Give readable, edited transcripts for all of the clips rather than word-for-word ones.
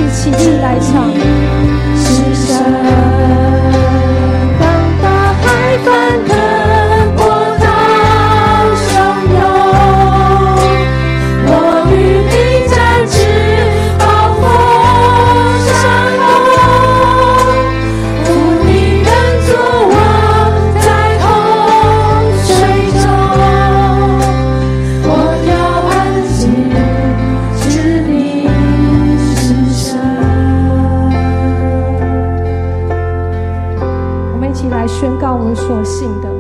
起来唱。是神让大海翻腾，波涛汹涌，我与你展翅，暴风山洪，无敌人作王在洪水中，我要安静，知你是神。我们一起来宣告我们所信的。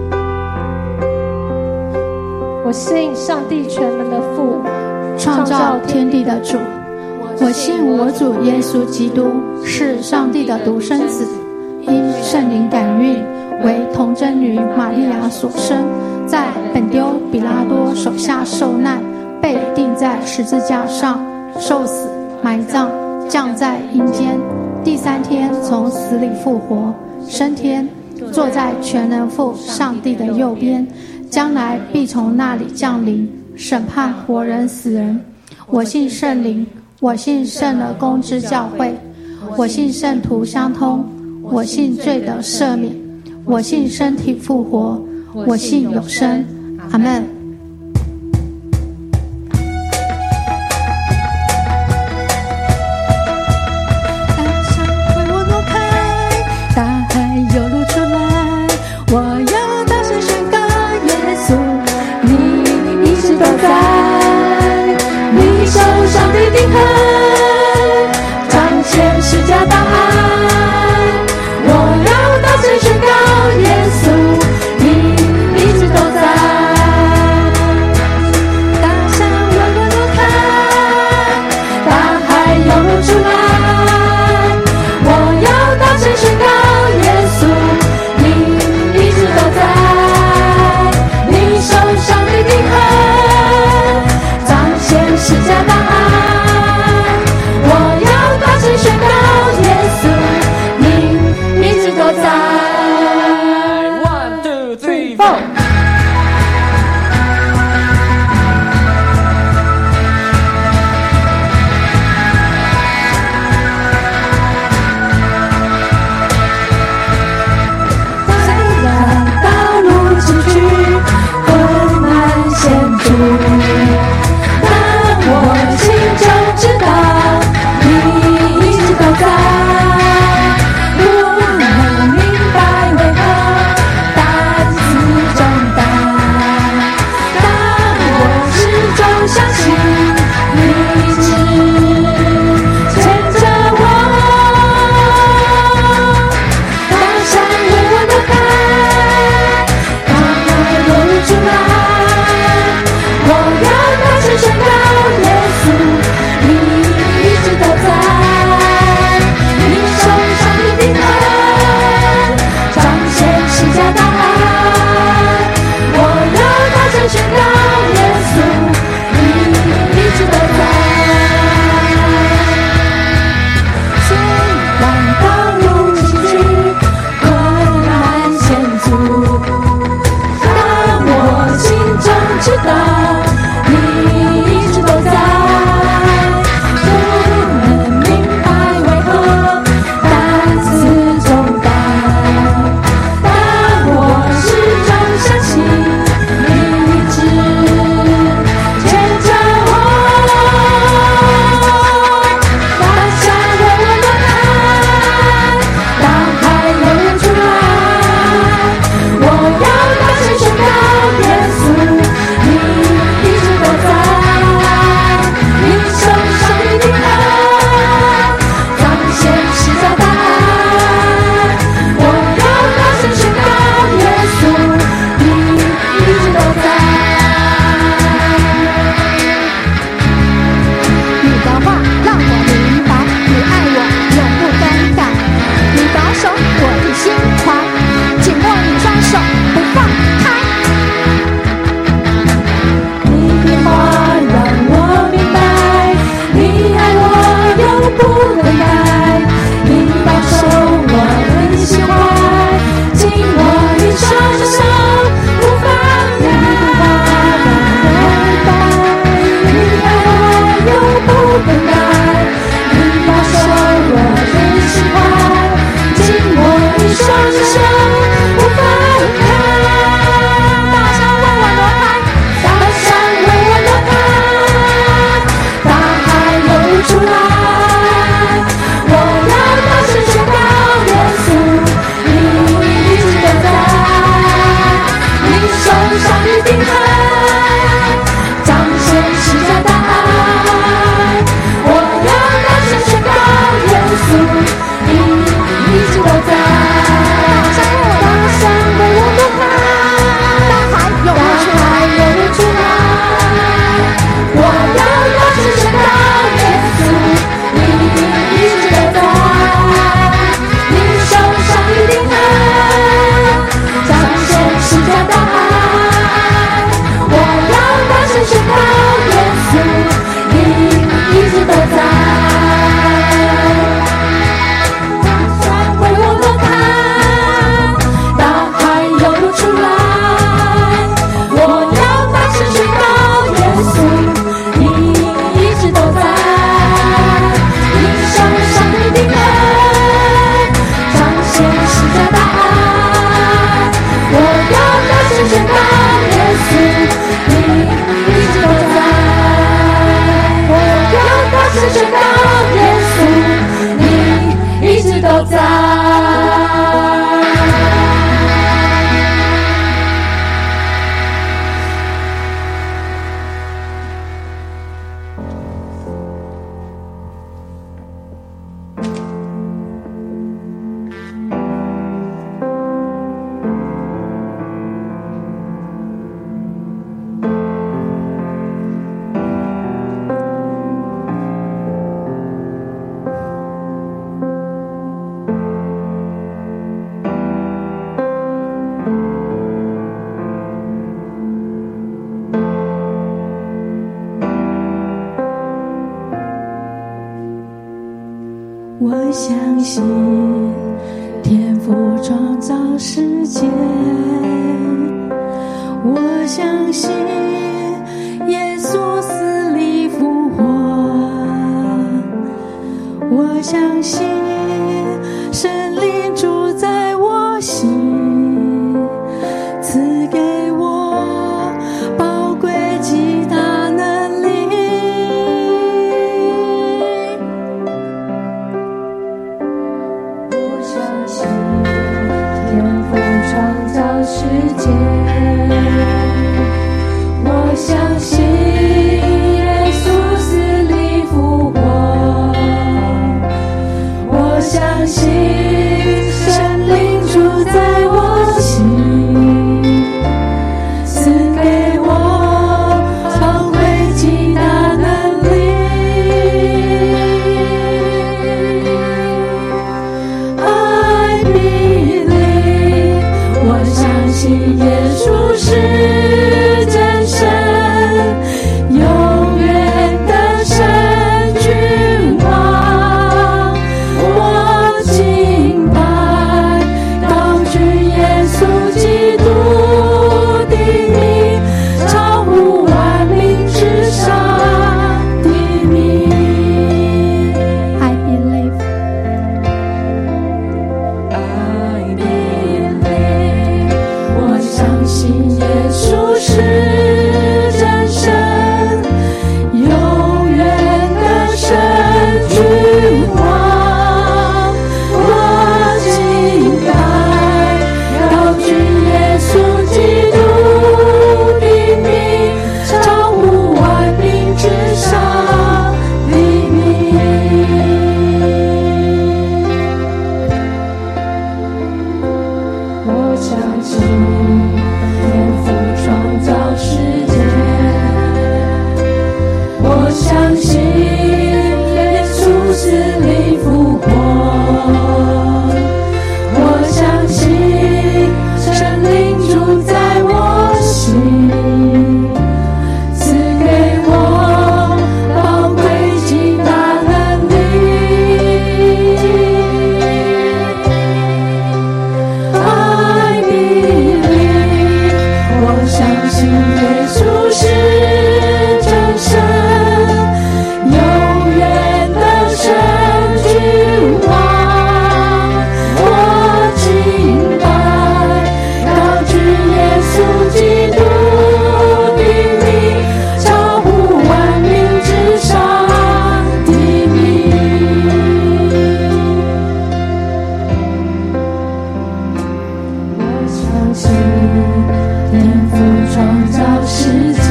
我信上帝全能的父， 创造天地的主。我信我主耶稣基督是上帝的独生子，因圣灵感孕，为童贞女玛利亚所生，在本丢比拉多手下受难，被钉在十字架上，受死，埋葬，降在阴间，第三天从死里复活，升天，坐在全能父上帝的右边，将来必从那里降临，审判活人死人。我信圣灵，我信圣而公之教会，我信圣徒相通，我信罪得赦免，我信身体复活，我信永生。阿们。 大海又露出来，我要大声宣告，耶稣，你一直都在，你手上的钉痕彰显十架大爱，我要大声宣告，耶稣，你一直都在。 我相信天父创造世界，我相信耶稣死里复活，我相信神灵住在我心，赐给我宝贵极大能力。我相信天父创造世界，我相信耶稣死里复活，我相信神灵住在我心，赐给我宝贵极大能力。I believe， 我相信耶稣是真神，永远的神君王。我敬拜高举耶稣基督的名，超乎万民之上的名。 I believe， I believe， 我相信耶稣是真神，永远的神君王。我敬拜高举耶稣基督的名，超乎万民之上的名。我相信天父创造世界，我相信耶稣死里复活，我相信神灵住在我心，赐给我宝贵极大能力。I believe， 我相信耶稣是真神，永远的神君王。我敬拜高举耶稣基督的名，超乎万民之上的名。我相信天父创造世界，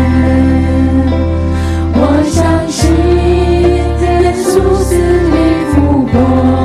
我相信耶稣死里复活，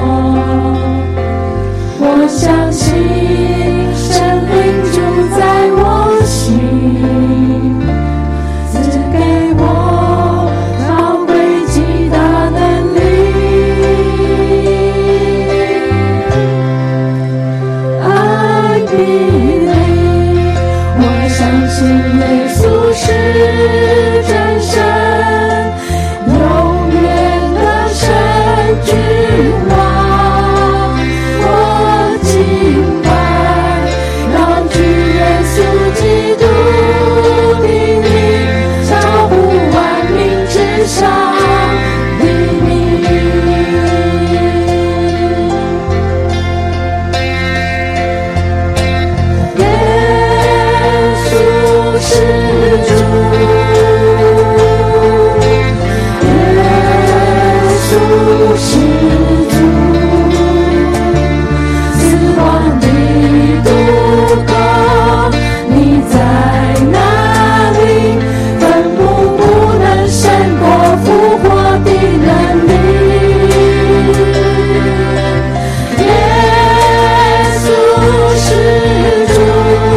我相信神灵住在我心，赐给我宝贵极大能力。I believe， 我相信耶稣是真神，永远的神君王。我敬拜高举耶稣基督的名，超乎万民之上的名。耶稣是主，耶稣是主，死亡的渡口，你在哪里？坟墓不能胜过复活的能力。耶稣是主，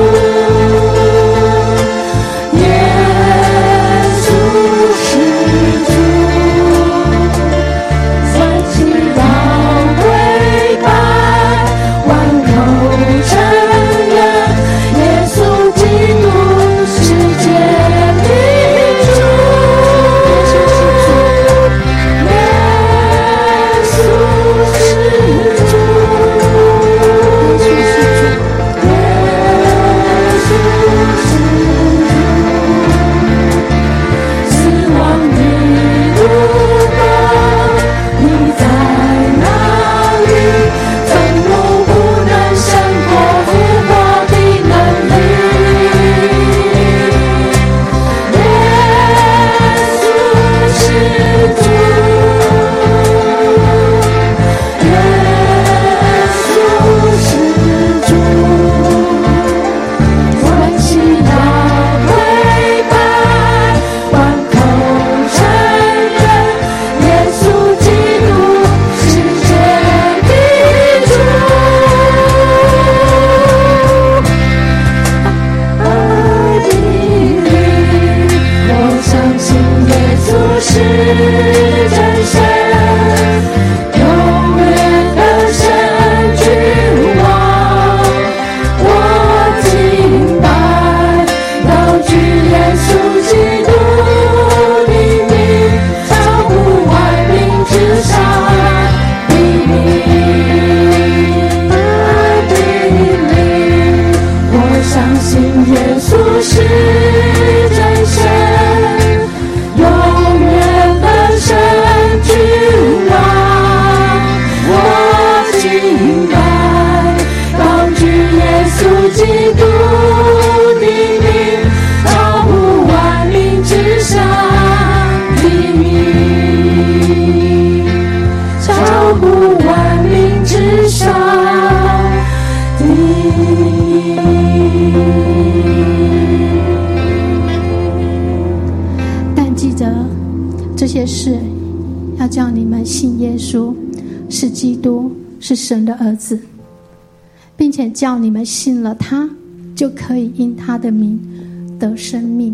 耶稣是主，三期待些事，要叫你们信耶稣是基督，是神的儿子，并且叫你们信了他，就可以因他的名得生命。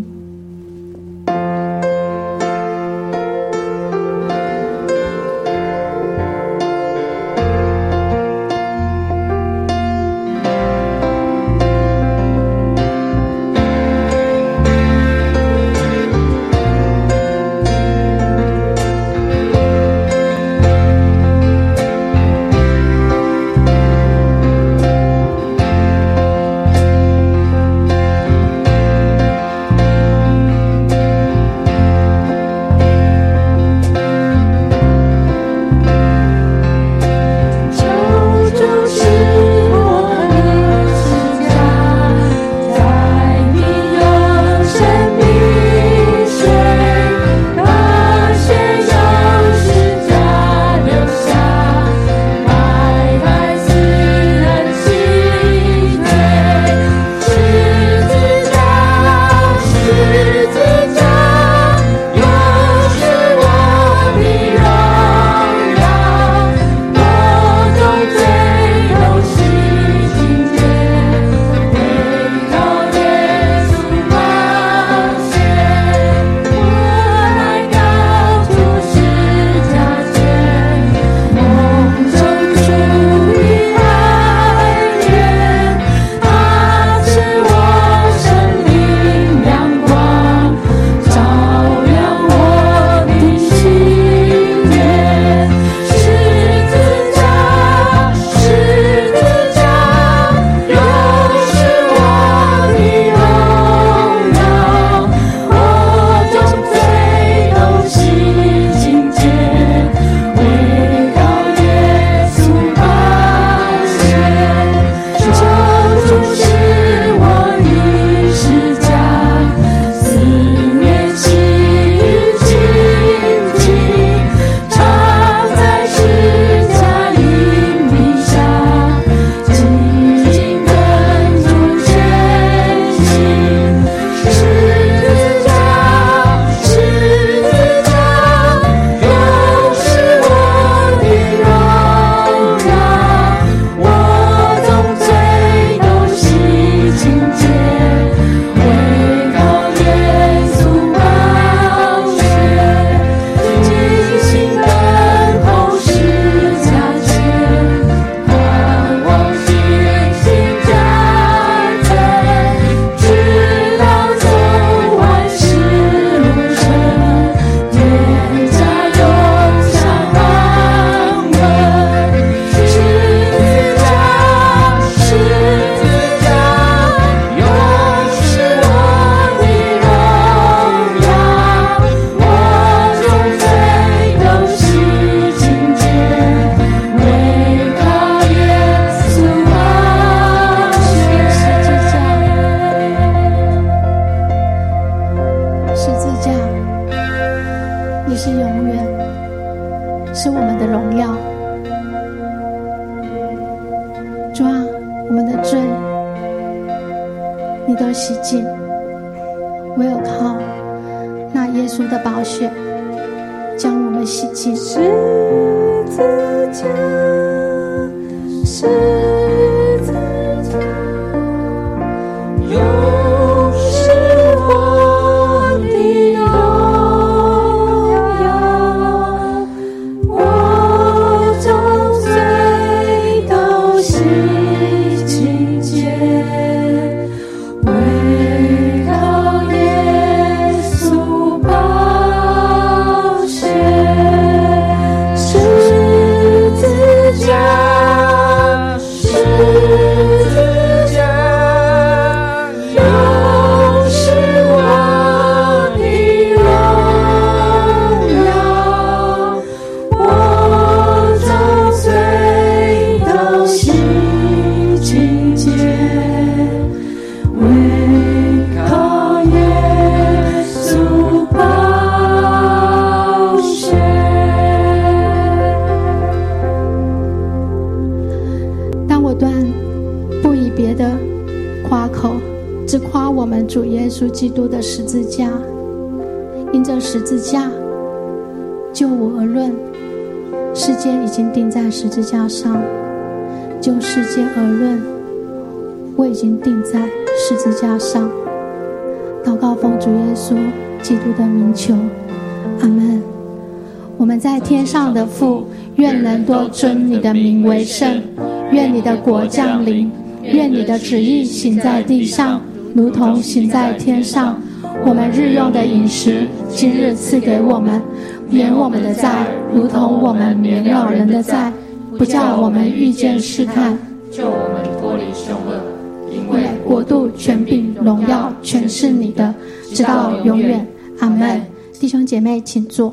主耶稣基督的十字架，因这十字架， 就我而论，世界已经钉在十字架上；就世界而论，我已经钉在十字架上。祷告奉主耶稣基督的名求，阿们。我们在天上的父，愿人多尊你的名为圣，愿你的国降临，愿你的旨意行在地上，如同行在天上。我们日用的饮食，今日赐给我们，免我们的债，如同我们免了人的债，不叫我们遇见试探， 救我们脱离凶恶。因为国度、权柄、荣耀，全是你的，直到永远。阿们。弟兄姐妹，请坐。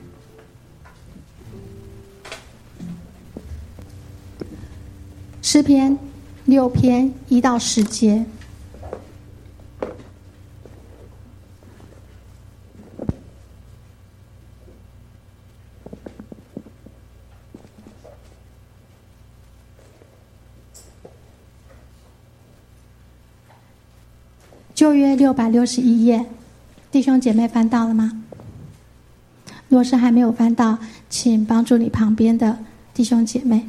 诗篇6篇1到10节。旧约661页，弟兄姐妹翻到了吗？若是还没有翻到，请帮助你旁边的弟兄姐妹。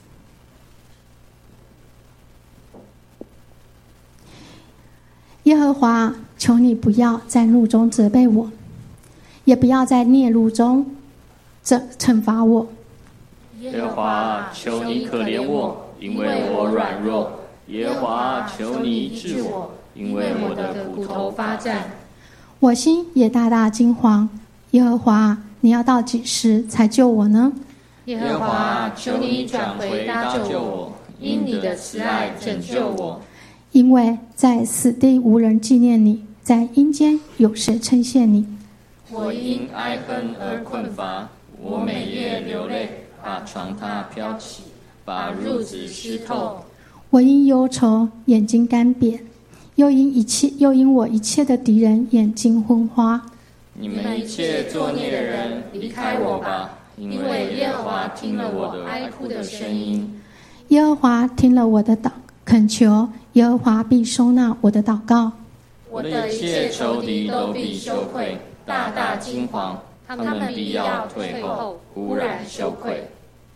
耶和华，求你不要在怒中责备我，也不要在烈怒中惩罚我。 耶和华，求你可怜我，因为我软弱。耶和华，求你医治我，因为我的骨头发战。 我心也大大惊惶。耶和华，你要到几时才救我呢？ 耶和华，求你转回搭救我，因你的慈爱拯救我。 因为在死地无人纪念你，在阴间有谁称谢你？ 我因哀恨而困乏，我每夜流泪，把床榻飘起，把褥子湿透。 我因忧愁眼睛干瘪，又因我一切的敌人眼睛昏花。 你们一切作孽的人，离开我吧，因为耶和华听了我的哀哭的声音。 耶和华听了我的恳求，耶和华必收纳我的祷告。 我的一切仇敌都必羞愧，大大惊惶，他们必要退后，忽然羞愧。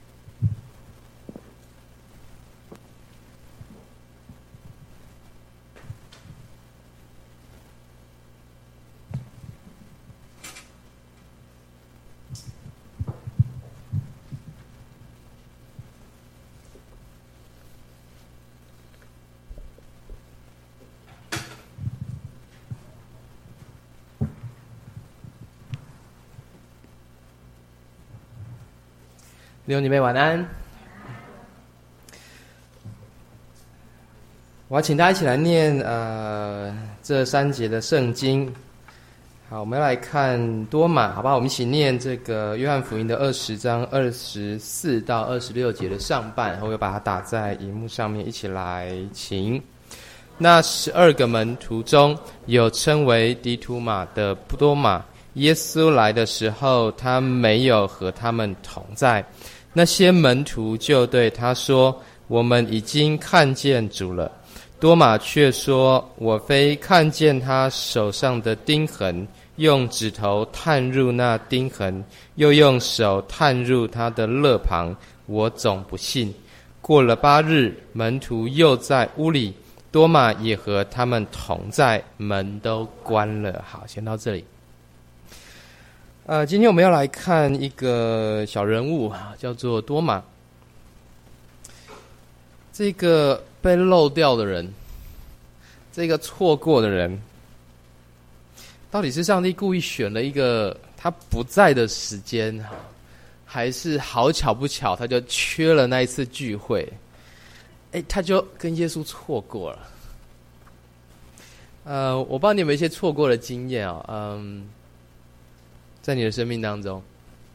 弟兄姐妹晚安。我要请大家一起来念这3节的圣经。好，我们要来看多马，好不好？我们一起念这个约翰福音的20章24到26节的上半，我会把它打在荧幕上面，一起来请。那12个门徒中有称为迪图马的多马，耶稣来的时候，他没有和他们同在。那些门徒就对他说：“我们已经看见主了。”多马却说：“我非看见他手上的钉痕，用指头探入那钉痕，又用手探入他的肋旁，我总不信。”过了8日，门徒又在屋里，多马也和他们同在，门都关了。好，先到这里。今天我们要来看一个小人物，叫做多马。这个被漏掉的人，这个错过的人，到底是上帝故意选了一个他不在的时间，还是好巧不巧他就缺了那一次聚会，他就跟耶稣错过了。我不知道你有没有一些错过的经验啊？在你的生命当中，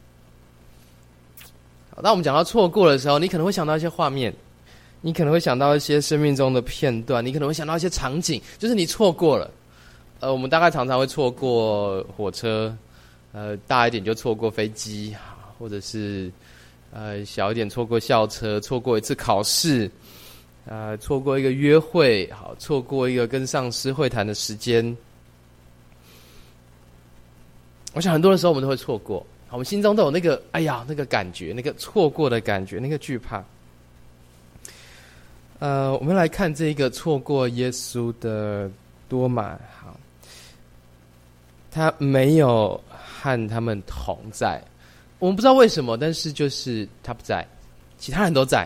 当我们讲到错过的时候，你可能会想到一些画面，你可能会想到一些生命中的片段，你可能会想到一些场景，就是你错过了。我们大概常常会错过火车，大一点就错过飞机，或者是小一点错过校车，错过一次考试，错过一个约会，好，错过一个跟上司会谈的时间。我想很多的时候我们都会错过， 我们心中都有那个那个感觉，那个错过的感觉，那个惧怕。我们来看这个错过耶稣的多马。好，他没有和他们同在，我们不知道为什么，但是就是他不在，其他人都在。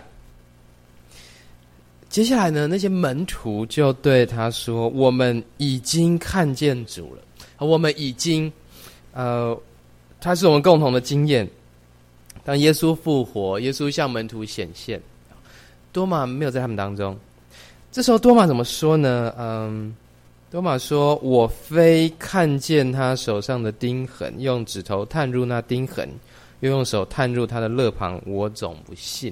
接下来呢，那些门徒就对他说：“我们已经看见主了，我们已经，他是我们共同的经验。当耶稣复活，耶稣向门徒显现，多马没有在他们当中。这时候多马怎么说呢？多马说：我非看见他手上的钉痕，用指头探入那钉痕，又用手探入他的肋旁，我总不信。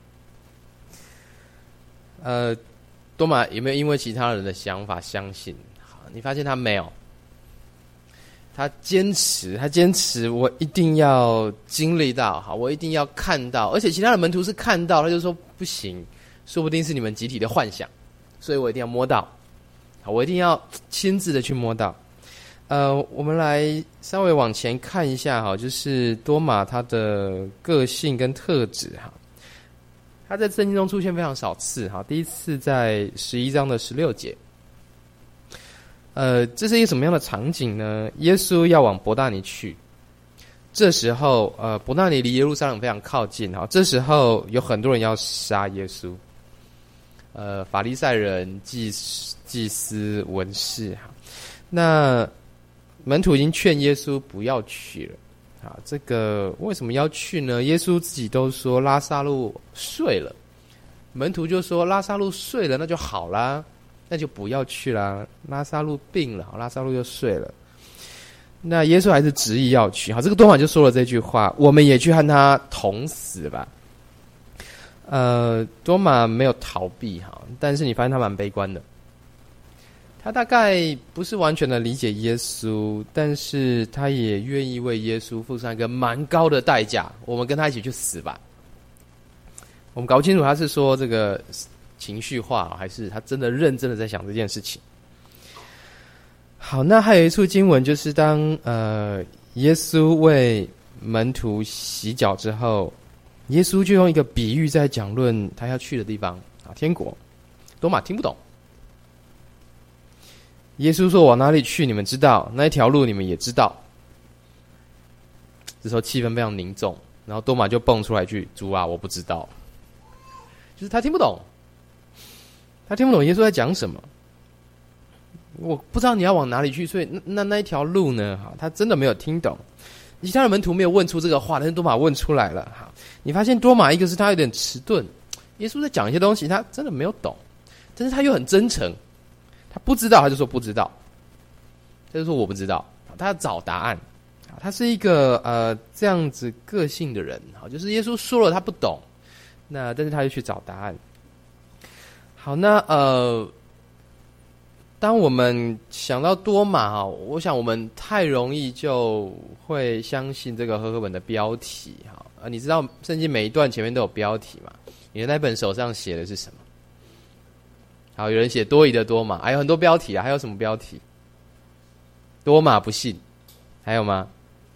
多马有没有因为其他人的想法相信？好，你发现他没有。他坚持，我一定要经历到，好，我一定要看到，而且其他的门徒是看到，他就说不行，说不定是你们集体的幻想，所以我一定要摸到，好，我一定要亲自的去摸到。我们来稍微往前看一下，哈，就是多马他的个性跟特质，哈，他在圣经中出现非常少次，哈，第一次在11章的16节。这是一个什么样的场景呢？耶稣要往伯大尼去，这时候伯大尼离耶路撒冷非常靠近，哈，这时候有很多人要杀耶稣，法利赛人、祭司、文士，哈，那门徒已经劝耶稣不要去了，啊，这个为什么要去呢？耶稣自己都说拉撒路睡了，门徒就说拉撒路睡了，那就好啦。那就不要去啦，拉撒路病了，拉撒路又睡了。那耶稣还是执意要去，好，这个多马就说了这句话：我们也去和他同死吧。多马没有逃避，哈，但是你发现他蛮悲观的。他大概不是完全的理解耶稣，但是他也愿意为耶稣付上一个蛮高的代价。我们跟他一起去死吧。我们搞不清楚他是说这个情绪化，还是他真的认真的在想这件事情。好，那还有一处经文，就是当耶稣为门徒洗脚之后，耶稣就用一个比喻在讲论他要去的地方，啊，天国。多马听不懂。耶稣说：“往哪里去，你们知道；那一条路，你们也知道。”这时候气氛非常凝重，然后多马就蹦出来一句：“主啊，我不知道。”就是他听不懂。他听不懂耶稣在讲什么，我不知道你要往哪里去，所以那一条路呢？哈，他真的没有听懂。其他的门徒没有问出这个话，但是多马问出来了。哈，你发现多马一个是他有点迟钝，耶稣在讲一些东西，他真的没有懂，但是他又很真诚，他不知道他就说不知道，他就说我不知道，他要找答案。他是一个这样子个性的人，好，就是耶稣说了他不懂，那但是他就去找答案。好，那当我们想到多马，我想我们太容易就会相信这个和合本的标题，你知道圣经每一段前面都有标题嘛？你的那本手上写的是什么？好，有人写多疑的多马，还有很多标题啊，还有什么标题？多马不信，还有吗？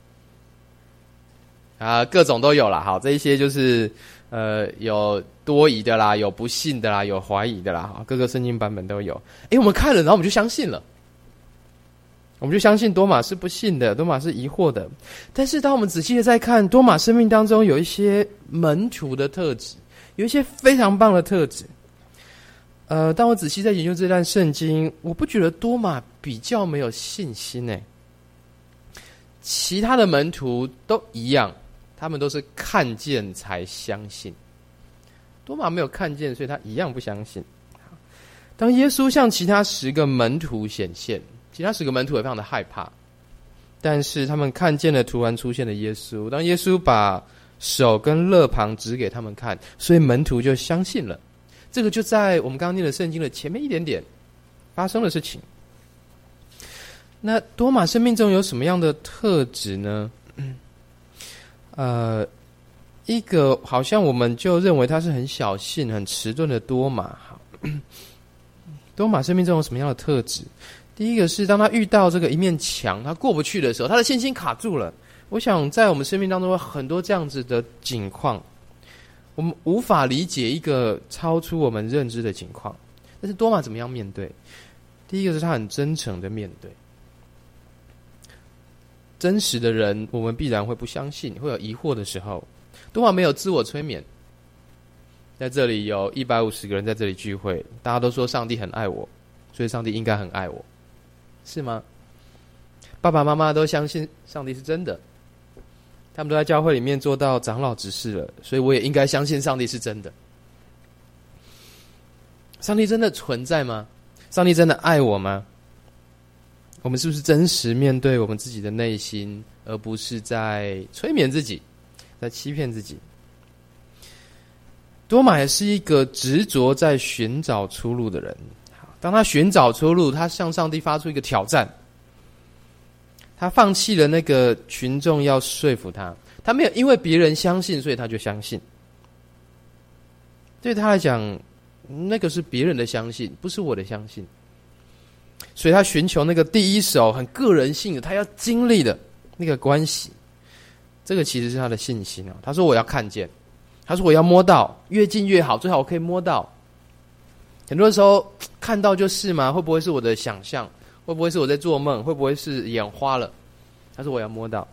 各种都有啦。好，这一些就是有多疑的啦，有不信的啦，有怀疑的啦，各个圣经版本都有。我们看了，然后我们就相信了，我们就相信多马是不信的，多马是疑惑的。但是当我们仔细的在看多马生命当中，有一些门徒的特质，有一些非常棒的特质。当我仔细在研究这段圣经，我不觉得多马比较没有信心耶。其他的门徒都一样，他们都是看见才相信。多马没有看见，所以他一样不相信。当耶稣向其他10个门徒显现，其他10个门徒也非常的害怕，但是他们看见了突然出现的耶稣。当耶稣把手跟肋旁指给他们看，所以门徒就相信了。这个就在我们刚刚念的圣经的前面一点点发生的事情。那多马生命中有什么样的特质呢？一个好像我们就认为他是很小信、很迟钝的多马。多马生命中有什么样的特质？第一个是当他遇到这个一面墙他过不去的时候，他的信心卡住了， 我想在我们生命当中有很多这样子的境况，我们无法理解一个超出我们认知的情况，但是多马怎么样面对？第一个是他很真诚的面对。真实的人我们必然会不相信，会有疑惑的时候。多马没有自我催眠，在这里有150个人在这里聚会，大家都说上帝很爱我，所以上帝应该很爱我，是吗？爸爸妈妈都相信上帝是真的，他们都在教会里面做到长老执事了，所以我也应该相信上帝是真的。上帝真的存在吗？上帝真的爱我吗？我们是不是真实面对我们自己的内心，而不是在催眠自己，在欺骗自己？多马也是一个执着在寻找出路的人。当他寻找出路，他向上帝发出一个挑战，他放弃了那个群众要说服他，他没有因为别人相信所以他就相信。对他来讲，那个是别人的相信，不是我的相信。所以他寻求那个第一手很个人性的他要经历的那个关系，这个其实是他的信心啊。他说我要看见，他说我要摸到，越近越好，最好我可以摸到。很多时候看到就是吗？会不会是我的想象？会不会是我在做梦？会不会是眼花了？他说我要摸到。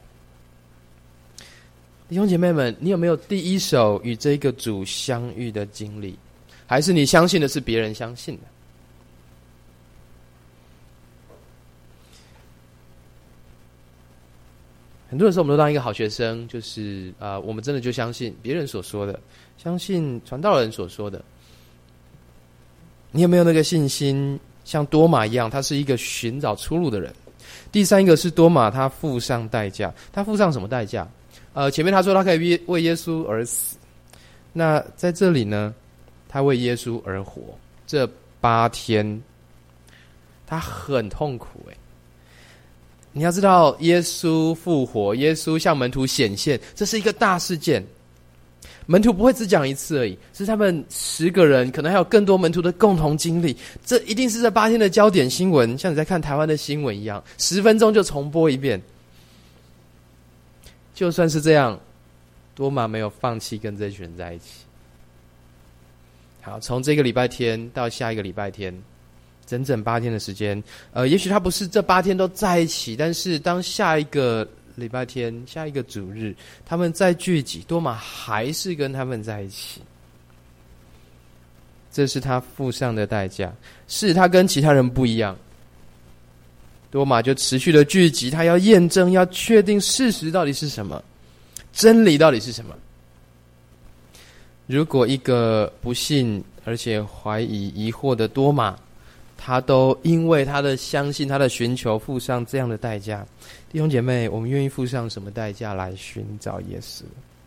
弟兄姐妹们，你有没有第一手与这个主相遇的经历？还是你相信的是别人相信的？很多的时候我们都当一个好学生，就是我们真的就相信别人所说的，相信传道人所说的。你有没有那个信心，像多马一样，他是一个寻找出路的人？第三个是多马，他付上代价。他付上什么代价？前面他说他可以为耶稣而死，那在这里呢，他为耶稣而活。这8天，他很痛苦你要知道，耶稣复活，耶稣向门徒显现，这是一个大事件。门徒不会只讲一次而已，是他们10个人，可能还有更多门徒的共同经历。这一定是这8天的焦点新闻，像你在看台湾的新闻一样，10分钟就重播一遍。就算是这样，多马没有放弃跟这群人在一起。好，从这个礼拜天到下一个礼拜天，整整8天的时间，也许他不是这8天都在一起，但是当下一个礼拜天，下一个主日，他们再聚集，多马还是跟他们在一起。这是他付上的代价，是他跟其他人不一样。多马就持续的聚集，他要验证，要确定事实到底是什么，真理到底是什么。如果一个不信而且怀疑疑惑的多马，他都因为他的相信，他的寻求付上这样的代价。弟兄姐妹，我们愿意付上什么代价来寻找耶稣？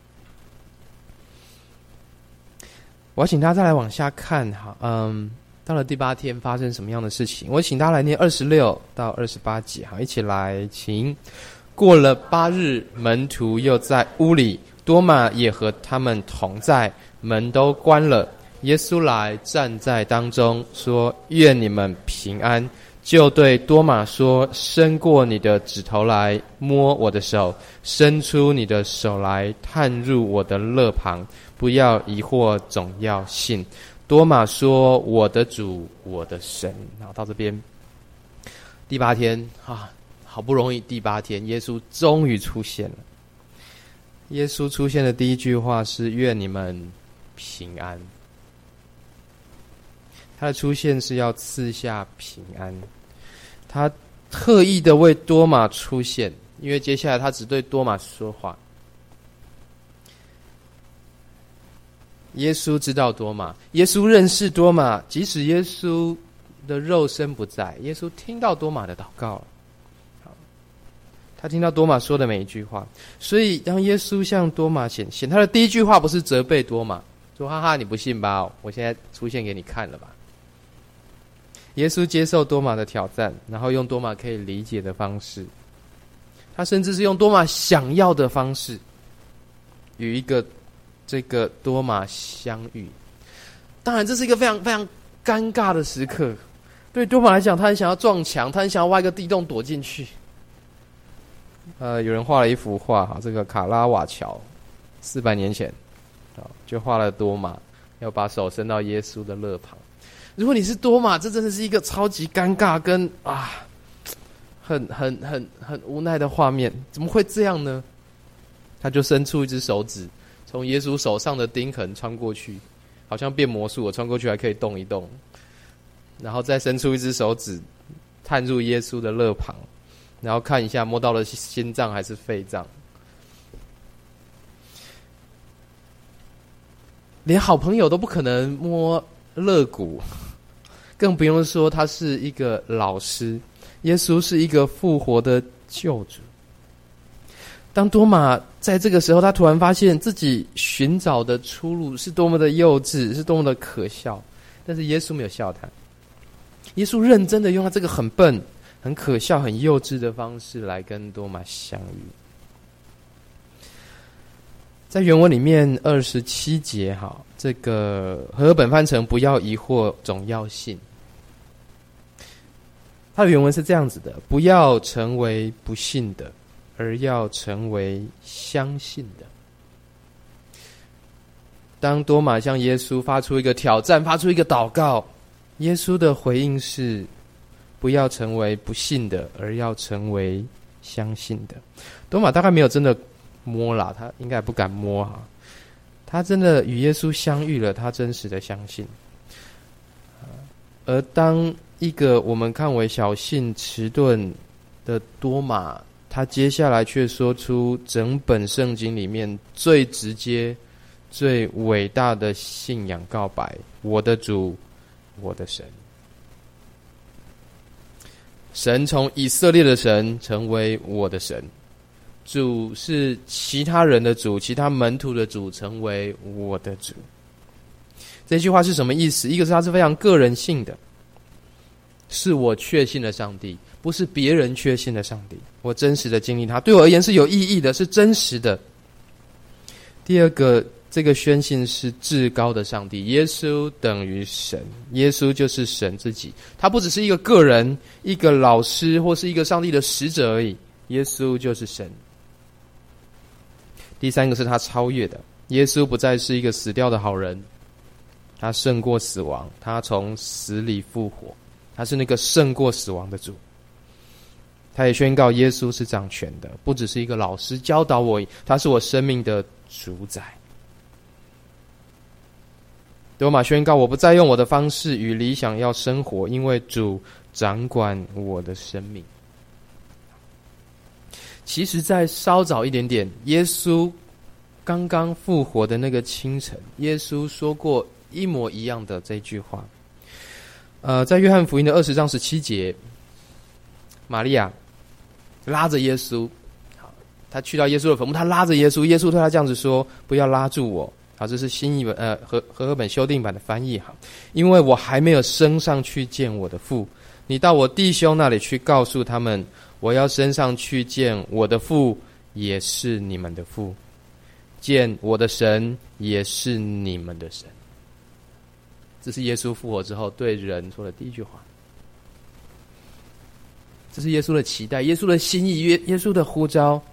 我要请大家再来往下看哈，到了第8天发生什么样的事情？我请大家来念26到28节，好，一起来，请。过了8日，门徒又在屋里，多马也和他们同在，门都关了。耶稣来站在当中，说：愿你们平安。就对多马说：伸过你的指头来摸我的手，伸出你的手来探入我的肋旁，不要疑惑，总要信。多马说：我的主，我的神。然后到这边第8天好不容易第8天，耶稣终于出现了。耶稣出现的第一句话是：愿你们平安。他的出现是要赐下平安，他特意的为多马出现，因为接下来他只对多马说话。耶稣知道多马，耶稣认识多马，即使耶稣的肉身不在，耶稣听到多马的祷告了，他听到多马说的每一句话。所以当耶稣向多马显现，他的第一句话不是责备多马，说哈哈你不信吧，我现在出现给你看了吧。耶稣接受多马的挑战，然后用多马可以理解的方式，他甚至是用多马想要的方式，与这个多马相遇。当然这是一个非常非常尴尬的时刻，对多马来讲，他很想要撞墙，他很想要挖一个地洞躲进去。 有人画了一幅画，这个卡拉瓦乔400年前就画了多马要把手伸到耶稣的肋旁。如果你是多马，这真的是一个超级尴尬跟很无奈的画面。怎么会这样呢？他就伸出一只手指，从耶稣手上的钉痕穿过去，好像变魔术，我穿过去还可以动一动，然后再伸出一只手指探入耶稣的肋旁，然后看一下摸到了心脏还是肺脏。连好朋友都不可能摸肋骨，更不用说他是一个老师。耶稣是一个复活的救主。当多马在这个时候，他突然发现自己寻找的出路是多么的幼稚，是多么的可笑。但是耶稣没有笑他，耶稣认真的用他这个很笨、很可笑、很幼稚的方式来跟多马相遇。在原文里面27节，这个和合本翻成不要疑惑，总要信。它的原文是这样子的：不要成为不信的，而要成为相信的。当多马向耶稣发出一个挑战，发出一个祷告，耶稣的回应是不要成为不信的，而要成为相信的。多马大概没有真的摸啦，他应该也不敢摸他真的与耶稣相遇了，他真实的相信。而当一个我们看为小信迟钝的多马，他接下来却说出整本圣经里面最直接最伟大的信仰告白：我的主，我的神。神从以色列的神成为我的神，主是其他人的主，其他门徒的主，成为我的主。这句话是什么意思？一个是它是非常个人性的，是我确信的上帝，不是别人确信的上帝。我真实的经历它，对我而言是有意义的，是真实的。第二个，这个宣信是至高的上帝，耶稣等于神，耶稣就是神自己，他不只是一个个人、一个老师或是一个上帝的使者而已，耶稣就是神。第三个是他超越的，耶稣不再是一个死掉的好人，他胜过死亡，他从死里复活，他是那个胜过死亡的主。他也宣告耶稣是掌权的，不只是一个老师教导我，他是我生命的主宰。多马宣告，我不再用我的方式与理想要生活，因为主掌管我的生命。其实在稍早一点点，耶稣刚刚复活的那个清晨，耶稣说过一模一样的这句话。在约翰福音的20章17节，玛利亚拉着耶稣，他去到耶稣的坟墓，他拉着耶稣，耶稣对他这样子说：不要拉住我。这是新译本和合本修订版的翻译。因为我还没有升上去见我的父，你到我弟兄那里去，告诉他们，我要升上去见我的父，也是你们的父，见我的神，也是你们的神。这是耶稣复活之后对人说的第一句话。这是耶稣的期待，耶稣的心意，耶稣的呼召。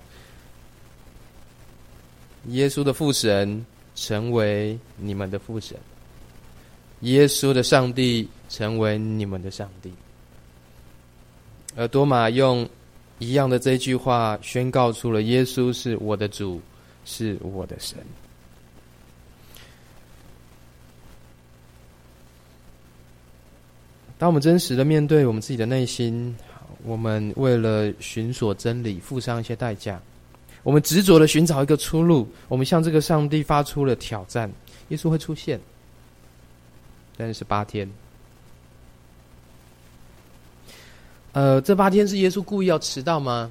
耶稣的父神成为你们的父神，耶稣的上帝成为你们的上帝。而多马用一样的这句话宣告出了耶稣是我的主，是我的神。当我们真实的面对我们自己的内心，我们为了寻索真理付上一些代价，我们执着的寻找一个出路，我们向这个上帝发出了挑战，耶稣会出现，但是8天。这8天是耶稣故意要迟到吗？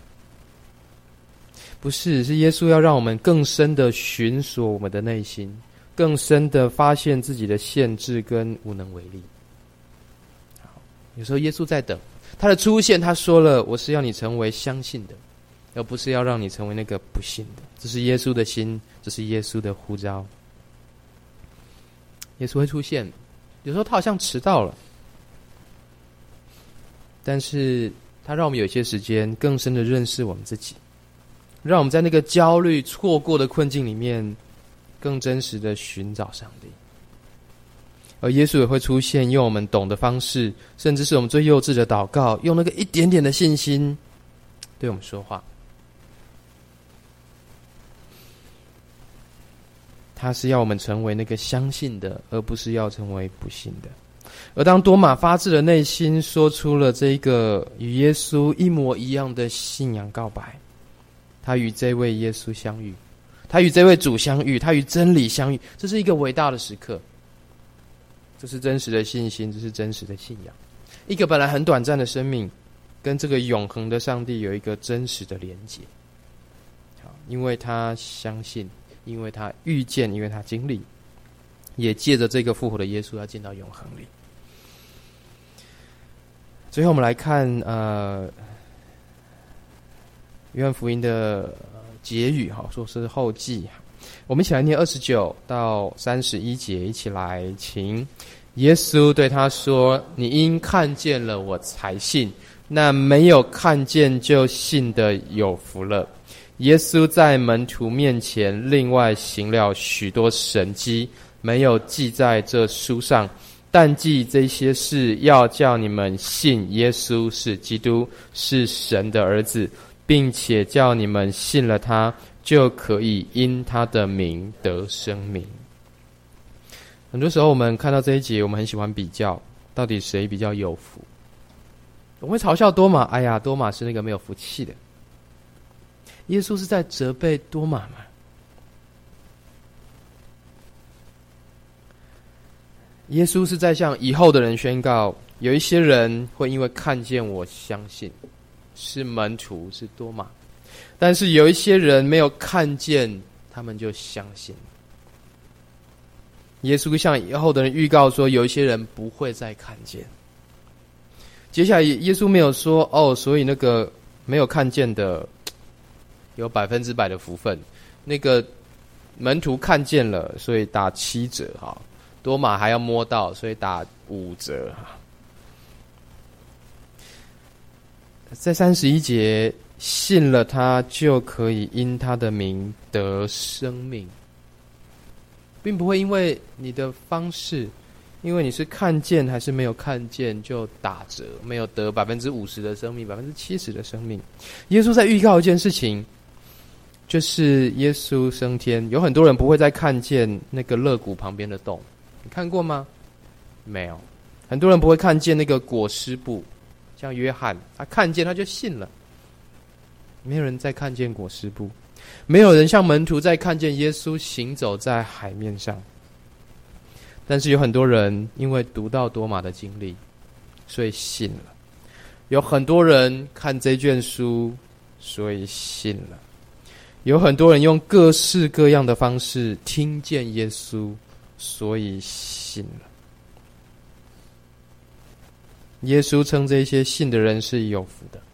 不是，是耶稣要让我们更深的寻索我们的内心，更深的发现自己的限制跟无能为力。有时候耶稣在等他的出现，他说了，我是要你成为相信的，而不是要让你成为那个不信的。这是耶稣的心，这是耶稣的呼召。耶稣会出现，有时候他好像迟到了，但是它让我们有一些时间更深的认识我们自己，让我们在那个焦虑错过的困境里面更真实的寻找上帝。而耶稣也会出现，用我们懂的方式，甚至是我们最幼稚的祷告，用那个一点点的信心对我们说话。他是要我们成为那个相信的，而不是要成为不信的。而当多马发自的内心说出了这个与耶稣一模一样的信仰告白，他与这位耶稣相遇，他与这位主相遇，他与真理相遇，这是一个伟大的时刻。这是真实的信心，这是真实的信仰。一个本来很短暂的生命，跟这个永恒的上帝有一个真实的连结。因为他相信，因为他遇见，因为他经历，也借着这个复活的耶稣要进到永恒里。最后我们来看约翰福音的结语，说是后记。我们一起来念29到31节，一起来请。耶稣对他说：你因看见了我才信，那没有看见就信的有福了。耶稣在门徒面前另外行了许多神迹，没有记在这书上，但记这些事，要叫你们信耶稣是基督，是神的儿子，并且叫你们信了他，就可以因他的名得生命。很多时候我们看到这一节，我们很喜欢比较，到底谁比较有福。我们会嘲笑多马，哎呀，多马是那个没有福气的。耶稣是在责备多马吗？耶稣是在向以后的人宣告，有一些人会因为看见我相信，是门徒，是多马，但是有一些人没有看见，他们就相信。耶稣向以后的人预告说，有一些人不会再看见。接下来耶稣没有说，所以那个没有看见的有100%的福分，那个门徒看见了，所以打7折，多马还要摸到，所以打5折。在31节，信了他就可以因他的名得生命，并不会因为你的方式，因为你是看见还是没有看见就打折，没有得50%的生命，70%的生命。耶稣在预告一件事情，就是耶稣升天，有很多人不会再看见那个肋骨旁边的洞，你看过吗？没有。很多人不会看见那个裹尸布，像约翰，他看见他就信了。没有人再看见裹尸布，没有人像门徒再看见耶稣行走在海面上。但是有很多人因为读到多马的经历，所以信了。有很多人看这卷书，所以信了。有很多人用各式各样的方式听见耶稣，所以信了。耶稣称这些信的人是有福的。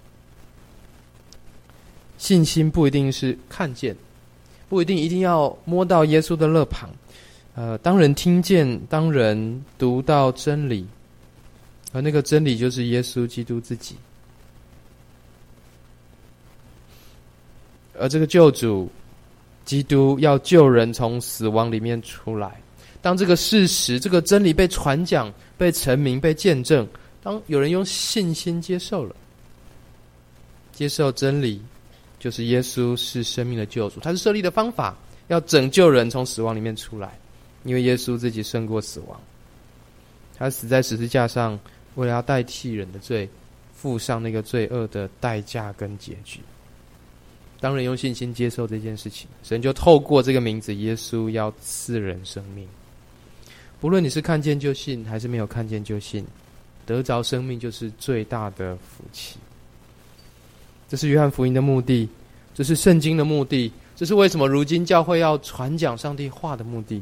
信心不一定是看见，不一定要摸到耶稣的肋旁。当人听见，当人读到真理，而那个真理就是耶稣基督自己。而这个救主基督要救人从死亡里面出来，当这个事实，这个真理被传讲，被陈明，被见证，当有人用信心接受了，接受真理，就是耶稣是生命的救主，他是设立的方法，要拯救人从死亡里面出来。因为耶稣自己胜过死亡，他死在十字架上，为了要代替人的罪，付上那个罪恶的代价跟结局。当人用信心接受这件事情，神就透过这个名字耶稣要赐人生命。不论你是看见就信，还是没有看见就信，得着生命就是最大的福气。这是约翰福音的目的，这是圣经的目的，这是为什么如今教会要传讲上帝话的目的。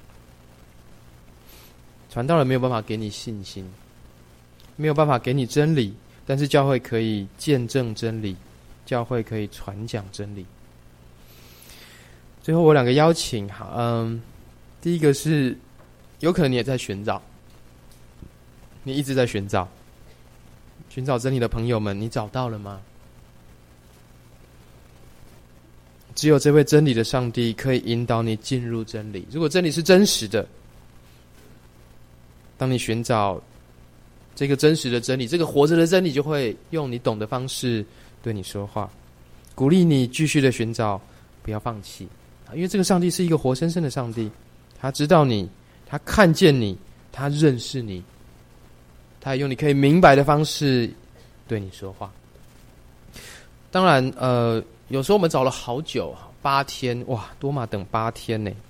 传道人没有办法给你信心，没有办法给你真理，但是教会可以见证真理，教会可以传讲真理。最后我2个邀请，第一个是有可能你也在寻找，你一直在寻找， 寻找真理的朋友们，你找到了吗？只有这位真理的上帝可以引导你进入真理。如果真理是真实的，当你寻找这个真实的真理，这个活着的真理就会用你懂的方式对你说话，鼓励你继续的寻找，不要放弃。因为这个上帝是一个活生生的上帝，他知道你，他看见你，他认识你，他也用你可以明白的方式对你说话。当然有时候我们找了好久，8天，哇，多玛等8天呢。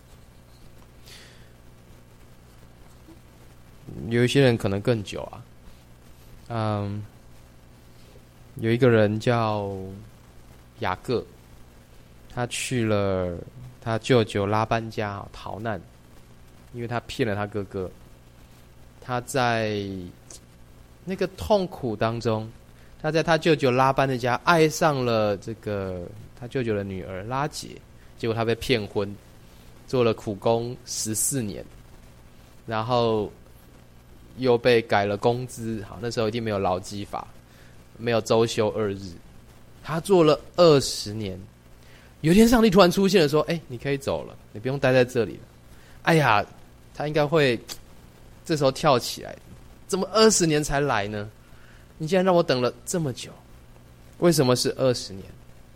有一些人可能更久啊。有一个人叫雅各，他去了他舅舅拉班家逃难，因为他骗了他哥哥。他在那个痛苦当中，他在他舅舅拉班的家爱上了这个他舅舅的女儿拉结，结果他被骗婚，做了苦工14年，然后又被改了工资。好，那时候一定没有劳基法，没有周休2日，他做了20年。有一天上帝突然出现了，说你可以走了，你不用待在这里了。哎呀，他应该会这时候跳起来，怎么20年才来呢？你竟然让我等了这么久，为什么是20年？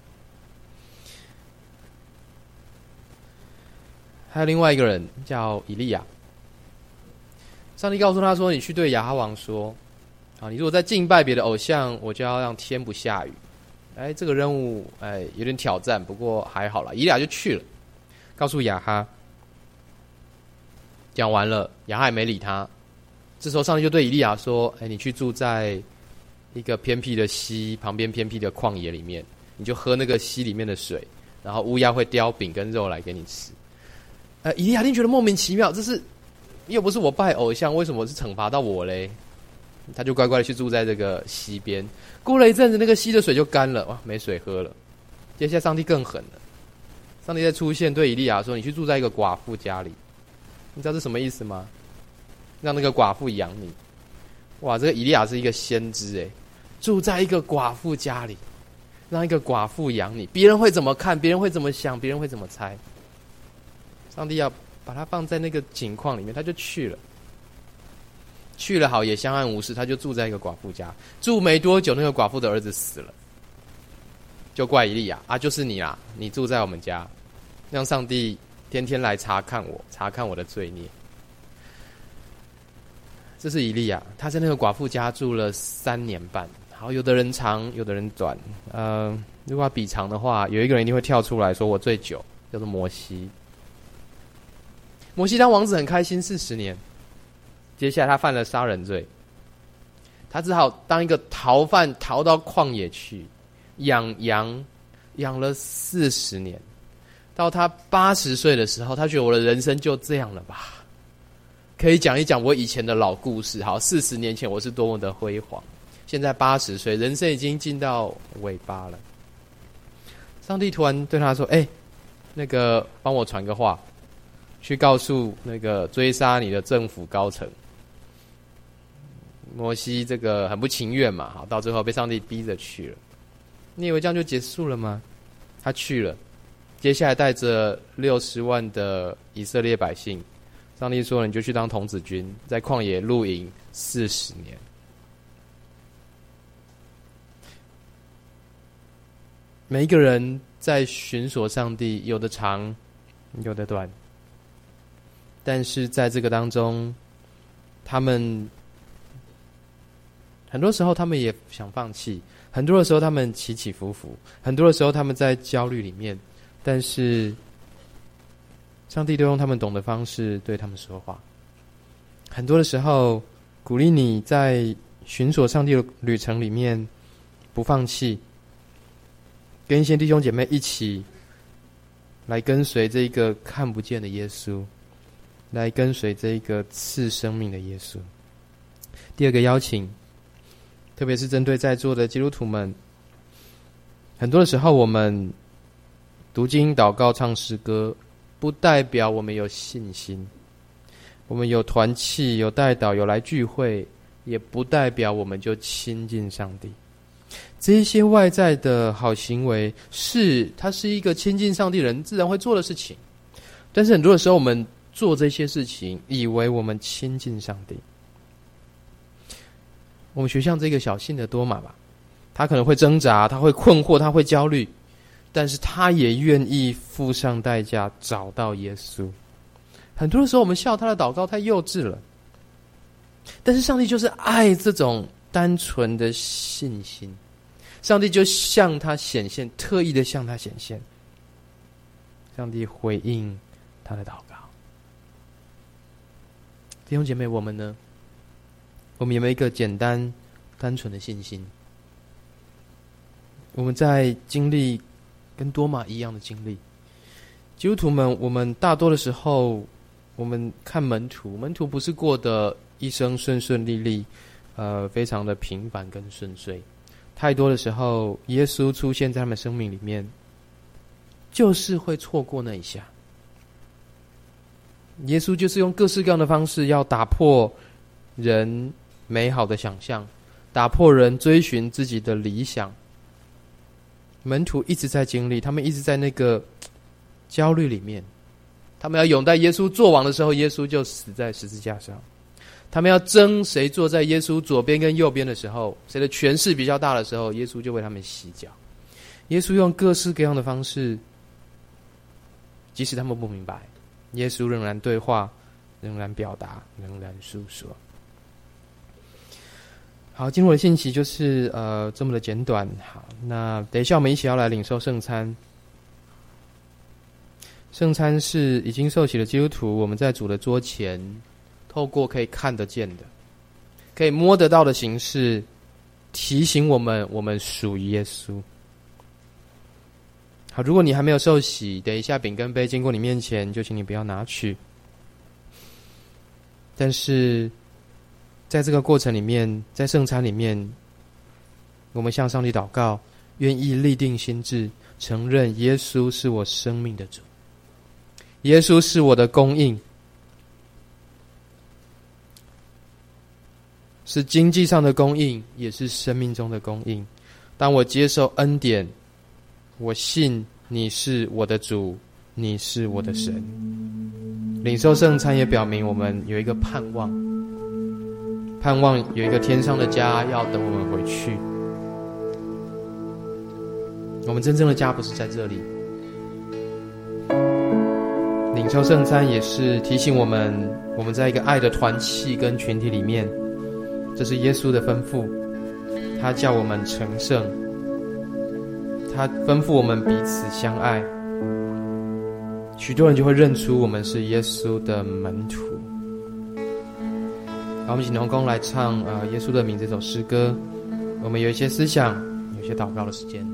还有另外一个人叫以利亚，上帝告诉他说，你去对亚哈王说，你如果再敬拜别的偶像，我就要让天不下雨。这个任务有点挑战，不过还好啦。以利亚就去了，告诉亚哈。讲完了，亚哈也没理他。这时候上帝就对以利亚说，你去住在一个偏僻的溪旁边偏僻的旷野里面，你就喝那个溪里面的水，然后乌鸦会叼饼跟肉来给你吃。以利亚一定觉得莫名其妙，这是又不是我拜偶像，为什么是惩罚到我嘞？他就乖乖的去住在这个溪边。过了一阵子，那个溪的水就干了，哇，没水喝了。接下来上帝更狠了，上帝再出现对以利亚说，你去住在一个寡妇家里。你知道这什么意思吗？让那个寡妇养你。哇，这个以利亚是一个先知住在一个寡妇家里，让一个寡妇养你，别人会怎么看？别人会怎么想？别人会怎么猜？上帝要把他放在那个景况里面，他就去了。去了好也相安无事，他就住在一个寡妇家。住没多久，那个寡妇的儿子死了，就怪以利亚就是你啦，你住在我们家，让上帝天天来查看我的罪孽。这是以利亚，他在那个寡妇家住了3年半。好，有的人长，有的人短。如果要比长的话，有一个人一定会跳出来说我最久，叫做摩西。摩西当王子很开心40年，接下来他犯了杀人罪，他只好当一个逃犯，逃到旷野去养羊，养了40年。到他80岁的时候，他觉得我的人生就这样了吧，可以讲一讲我以前的老故事。好，40年前我是多么的辉煌，现在80岁，人生已经进到尾巴了。上帝突然对他说，那个帮我传个话，去告诉那个追杀你的政府高层。摩西这个很不情愿嘛，好，到最后被上帝逼着去了。你以为这样就结束了吗？他去了，接下来带着60万的以色列百姓，上帝说你就去当童子军，在旷野露营40年。每一个人在寻索上帝，有的长，有的短，但是在这个当中，他们很多时候他们也想放弃，很多的时候他们起起伏伏，很多的时候他们在焦虑里面，但是上帝都用他们懂的方式对他们说话。很多的时候鼓励你在寻索上帝的旅程里面不放弃，跟一些弟兄姐妹一起来跟随这一个看不见的耶稣，来跟随这一个赐生命的耶稣。第二个邀请，特别是针对在座的基督徒们，很多的时候我们读经、祷告、唱诗歌，不代表我们有信心。我们有团契，有代祷，有来聚会， 也不代表我们就亲近上帝。这一些外在的好行为它是一个亲近上帝人自然会做的事情，但是很多的时候我们做这些事情以为我们亲近上帝。我们学像这个小信的多马吧，他可能会挣扎，他会困惑，他会焦虑，但是他也愿意付上代价找到耶稣。很多的时候我们笑他的祷告太幼稚了，但是上帝就是爱这种单纯的信心，上帝就向他显现，特意的向他显现，上帝回应他的祷告。弟兄姐妹，我们呢？我们有没有一个简单单纯的信心？我们在经历跟多马一样的经历。基督徒们，我们大多的时候，我们看门徒不是过得一生顺顺利利，非常的平凡跟顺遂。太多的时候，耶稣出现在他们生命里面，就是会错过那一下。耶稣就是用各式各样的方式，要打破人美好的想象，打破人追寻自己的理想。门徒一直在经历，他们一直在那个焦虑里面。他们要拥戴耶稣做王的时候，耶稣就死在十字架上。他们要争谁坐在耶稣左边跟右边的时候，谁的权势比较大的时候，耶稣就为他们洗脚。耶稣用各式各样的方式，即使他们不明白，耶稣仍然对话，仍然表达，仍然诉说。好，今天我的信息就是这么的简短。好，那等一下我们一起要来领受圣餐。圣餐是已经受洗的基督徒，我们在主的桌前，透过可以看得见的、可以摸得到的形式，提醒我们属于耶稣。好，如果你还没有受洗，等一下饼跟杯经过你面前，就请你不要拿去。但是在这个过程里面，在圣餐里面，我们向上帝祷告，愿意立定心志，承认耶稣是我生命的主，耶稣是我的供应，是经济上的供应，也是生命中的供应。当我接受恩典，我信你是我的主，你是我的神。领受圣餐也表明我们有一个盼望，盼望有一个天上的家要等我们回去。我们真正的家不是在这里。领受圣餐也是提醒我们在一个爱的团契跟群体里面，这是耶稣的吩咐，他叫我们成圣，他吩咐我们彼此相爱，许多人就会认出我们是耶稣的门徒。好，我们请同工来唱耶稣的名这首诗歌。我们有一些思想，有一些祷告的时间。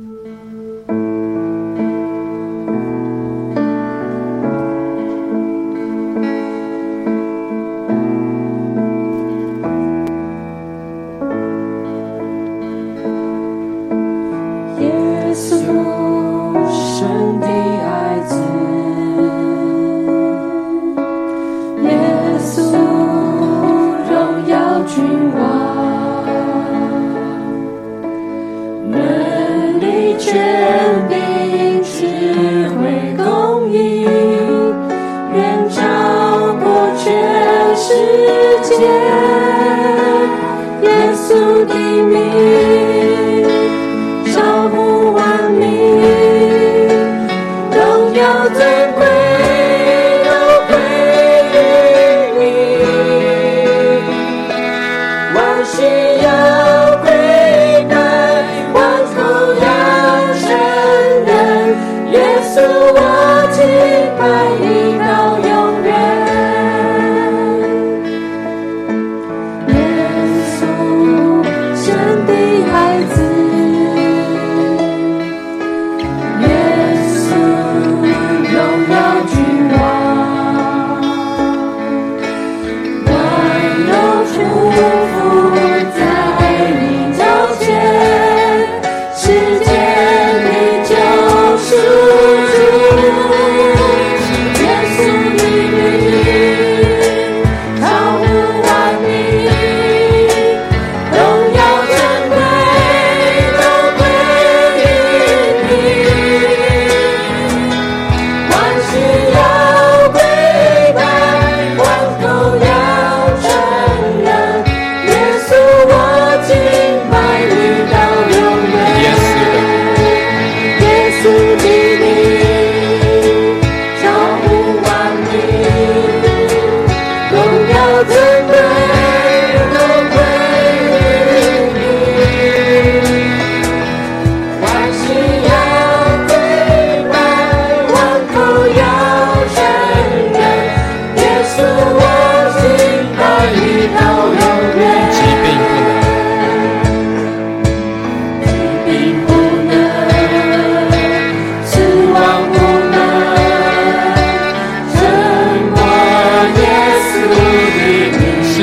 耶稣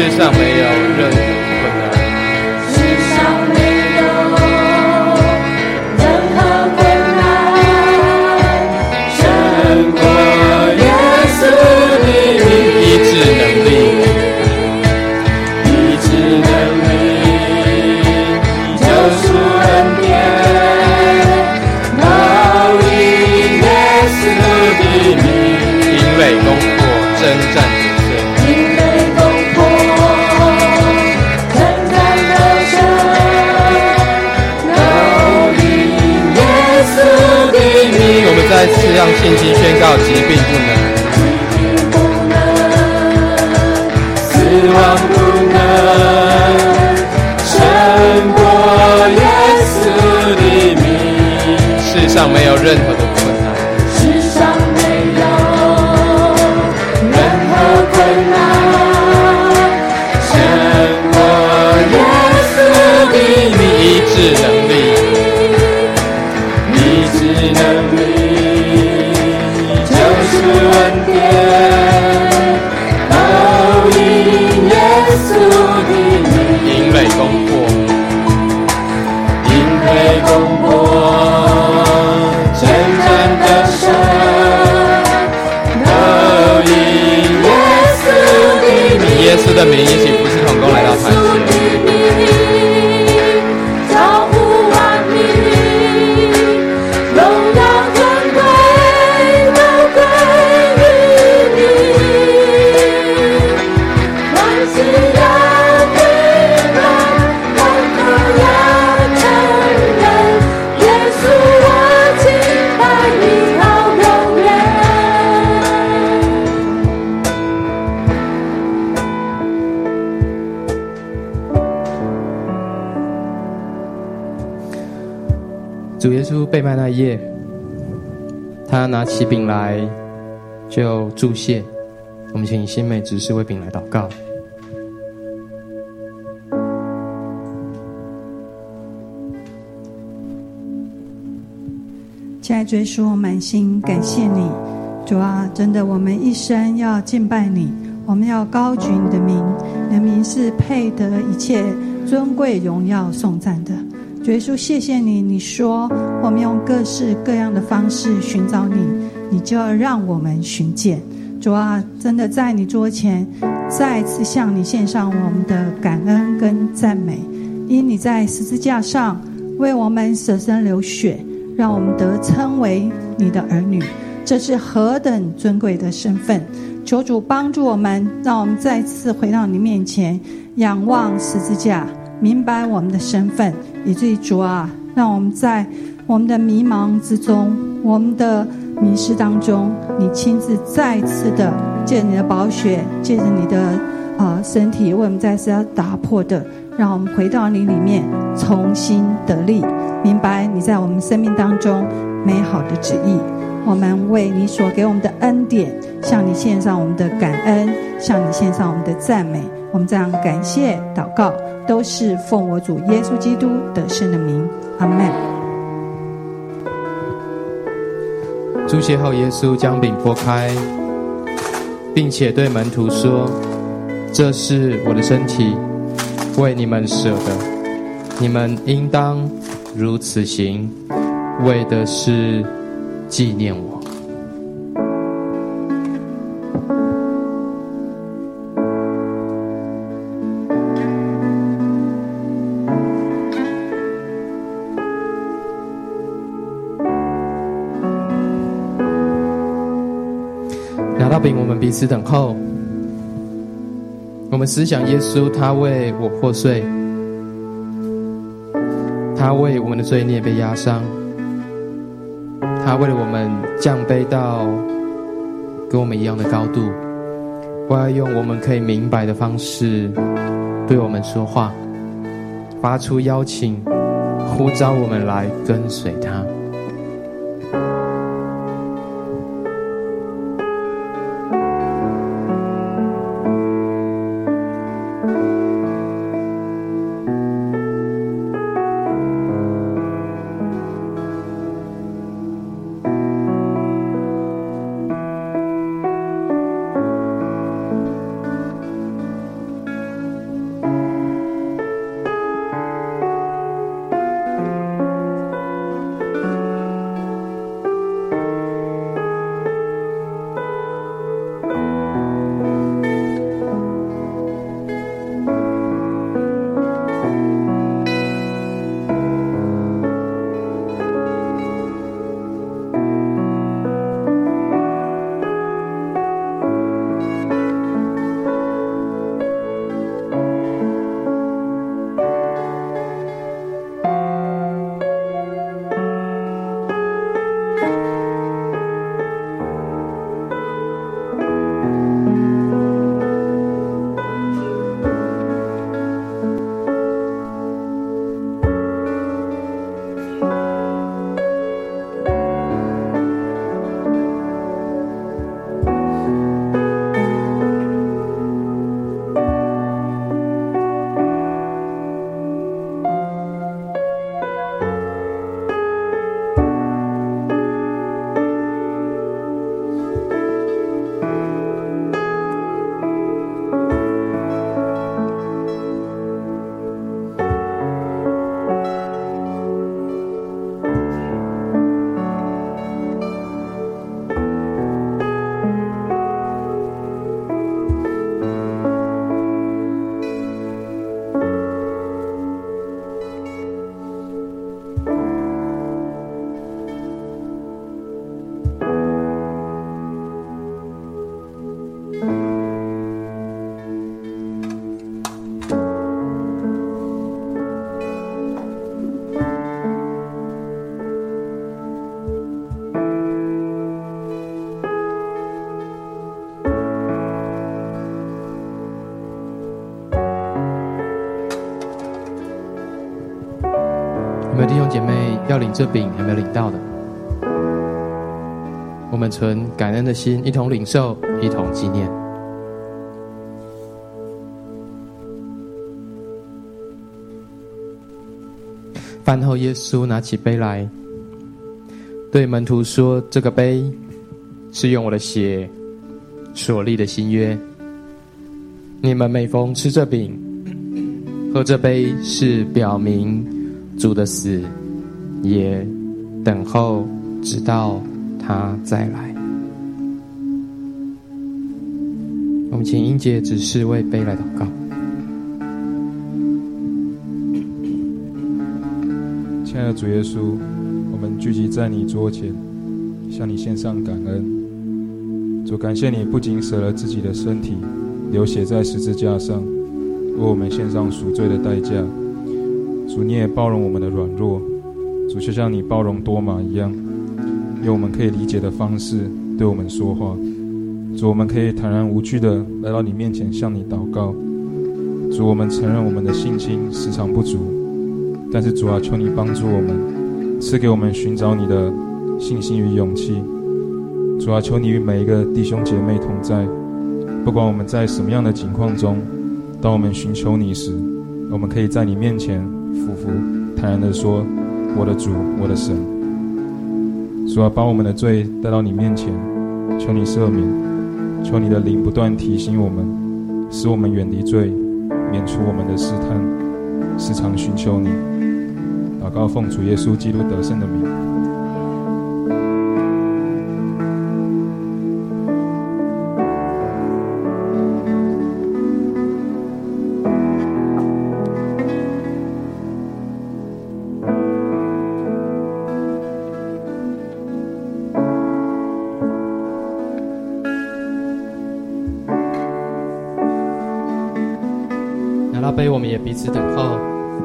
世上没有任何困难， 世上没有任何困难，胜过耶稣的名， 医治能力， 医治能力，救赎恩典，都因耶稣的名， 营垒攻破，征战得胜， 因为攻破，征战得胜，都因耶稣的名。 我们再次让信心宣告：疾病不能， 疾病不能，死亡不能，胜过耶稣的名。 世上没有任何的困难， 世上没有任何困难，胜过耶稣的名。 医治能力， 医治能力，救赎恩典，都因耶稣的名。 营垒攻破， 因为攻破，征战得胜，都因耶稣的名。 耶稣的名，一起服侍同工来到台前。 超乎万民，荣耀尊贵都归于你。万事要归荣，万口要承认，耶稣我敬拜你好永主耶稣被卖那夜，他拿起饼来就祝谢。我们请新美执事为饼来祷告。 亲爱的主耶稣，我满心感谢你，主啊，真的，我们一生要敬拜你，我们要高举你的名，你的名是配得一切尊贵荣耀颂赞的。主耶稣，谢谢你，你说我们用各式各样的方式寻找你，你就要让我们寻见。主啊，真的在你桌前再次向你献上我们的感恩跟赞美，因你在十字架上为我们舍身流血，让我们得称为你的儿女，这是何等尊贵的身份。求主帮助我们，让我们再次回到你面前，仰望十字架，明白我们的身份，以至于主啊，让我们在我们的迷茫之中，我们的迷失当中，你亲自再次的借着你的宝血，借着你的身体为我们再次要打破的，让我们回到你里面重新得力，明白你在我们生命当中美好的旨意。我们为你所给我们的恩典，向你献上我们的感恩，向你献上我们的赞美。我们这样感谢祷告，都是奉我主耶稣基督得胜的名，阿们。 祝谢后，耶稣将饼拨开，并且对门徒说：这是我的身体，为你们舍的，你们应当如此行，为的是纪念我。拿到饼，我们彼此等候。我们思想耶稣，他为我破碎，他为我们的罪孽被压伤，他为了我们降卑到跟我们一样的高度。我要用我们可以明白的方式对我们说话，发出邀请，呼召我们来跟随他。 位弟兄姐妹要领这饼，还没有领到的，我们存感恩的心，一同领受，一同纪念。饭后，耶稣拿起杯来，对门徒说：“这个杯是用我的血所立的新约。你们每逢吃这饼、喝这杯，是表明主的死，也等候直到他再来。”我们请英姐指示为杯来祷告。 亲爱的主耶稣，我们聚集在你桌前，向你献上感恩。主，感谢你不仅舍了自己的身体，流血在十字架上，为我们献上赎罪的代价。主，你也包容我们的软弱。主，就像你包容多马一样，用我们可以理解的方式对我们说话。主，我们可以坦然无惧地来到你面前向你祷告。主，我们承认我们的信心时常不足，但是主啊，求你帮助我们，赐给我们寻找你的信心与勇气。主啊，求你与每一个弟兄姐妹同在，不管我们在什么样的境况中，当我们寻求你时，我们可以在你面前俯伏坦然地说：我的主，我的神。主啊，把我们的罪带到你面前，求你赦免，求你的灵不断提醒我们，使我们远离罪，免除我们的试探，时常寻求你。祷告奉主耶稣基督得胜的名。 拿到杯，我们也彼此等候。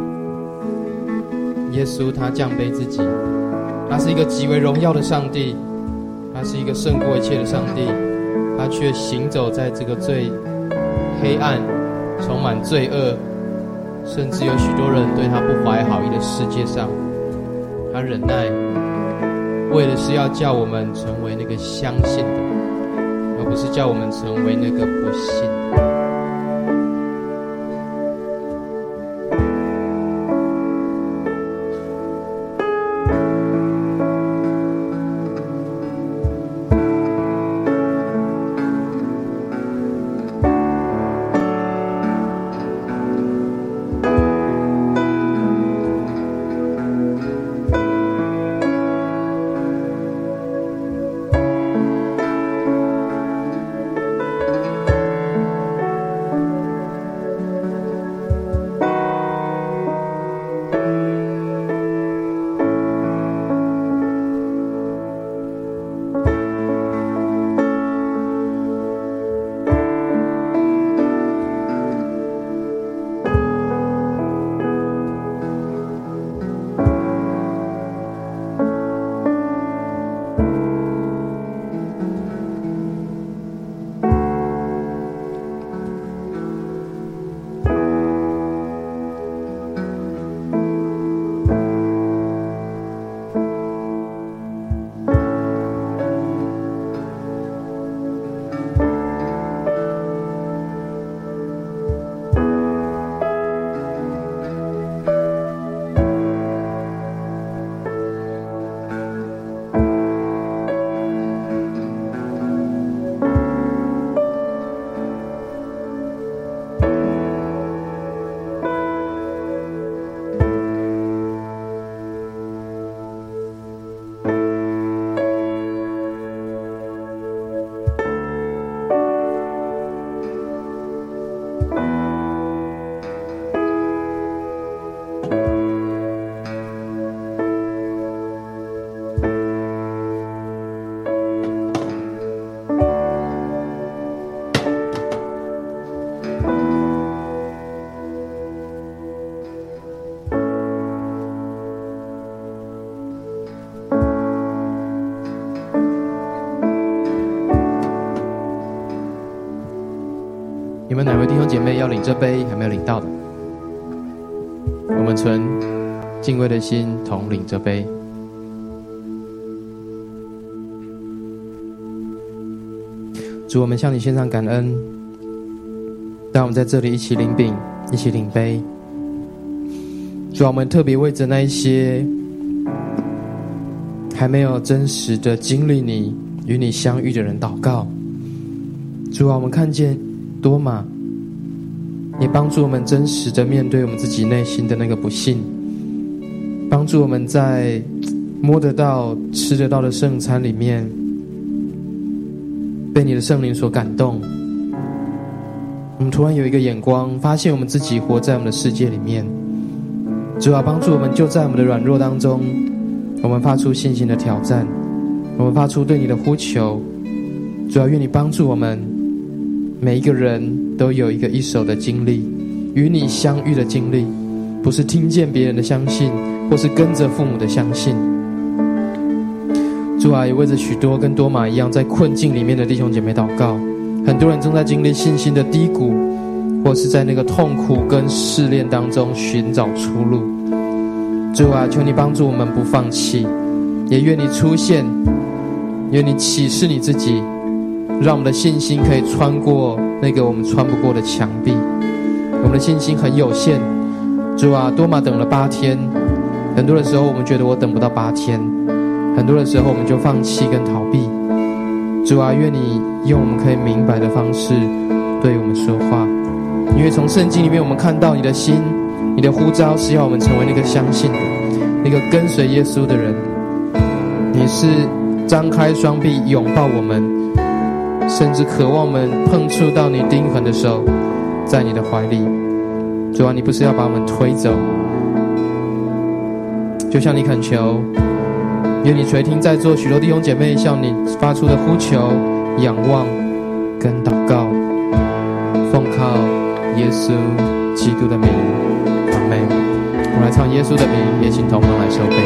耶稣他降卑自己，他是一个极为荣耀的上帝，他是一个胜过一切的上帝，他却行走在这个最黑暗、充满罪恶，甚至有许多人对他不怀好意的世界上，他忍耐，为的是要叫我们成为那个相信的，而不是叫我们成为那个不信的。有没有哪位弟兄姐妹要领这杯还没有领到的？我们存敬畏的心统领这杯。主，我们向你献上感恩，让我们在这里一起领饼，一起领杯。主，我们特别为着那一些还没有真实的经历你与你相遇的人祷告。主啊，我们看见多马，也帮助我们真实的面对我们自己内心的那个不幸，帮助我们在摸得到吃得到的圣餐里面被你的圣灵所感动。我们突然有一个眼光，发现我们自己活在我们的世界里面。主啊，帮助我们就在我们的软弱当中，我们发出信心的挑战，我们发出对你的呼求。主啊，愿你帮助我们每一个人都有一个一手的经历，与你相遇的经历，不是听见别人的相信，或是跟着父母的相信。主啊，也为着许多跟多马一样在困境里面的弟兄姐妹祷告。很多人正在经历信心的低谷，或是在那个痛苦跟试炼当中寻找出路。主啊，求你帮助我们不放弃，也愿你出现，愿你启示你自己，让我们的信心可以穿过那个我们穿不过的墙壁。我们的信心很有限。主啊，多马等了8天，很多的时候我们觉得我等不到8天，很多的时候我们就放弃跟逃避。主啊，愿你用我们可以明白的方式对我们说话，因为从圣经里面我们看到你的心，你的呼召是要我们成为那个相信的，那个跟随耶稣的人。你是张开双臂拥抱我们，甚至渴望我们碰触到你钉痕的手，在你的怀里。主啊，你不是要把我们推走，就像你恳求，愿你垂听在座许多弟兄姐妹向你发出的呼求、仰望跟祷告，奉靠耶稣基督的名，阿们。我们来唱耶稣的名，也请同工来收杯。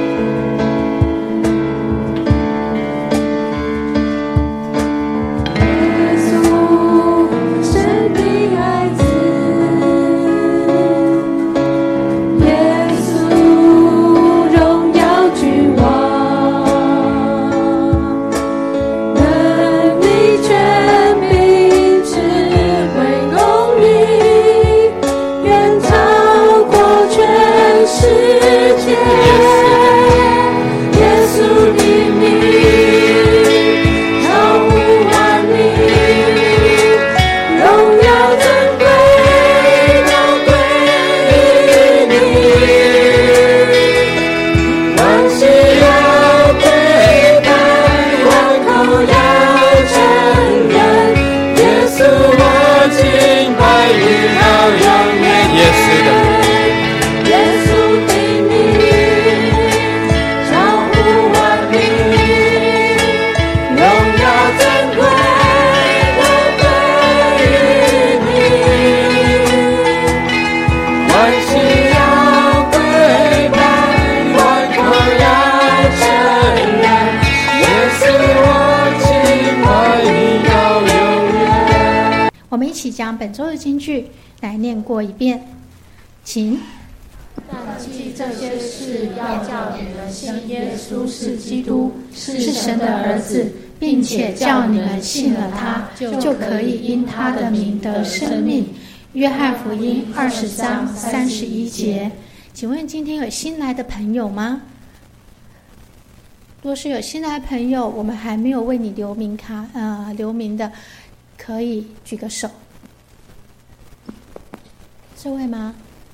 将本周的金句来念过一遍，请。 但记这些事，要叫你们信耶稣是基督，是神的儿子，并且叫你们信了他，就可以因他的名得生命。约翰福音20章31节。 请问今天有新来的朋友吗？若是有新来的朋友，我们还没有为你留名的，可以举个手。这位吗？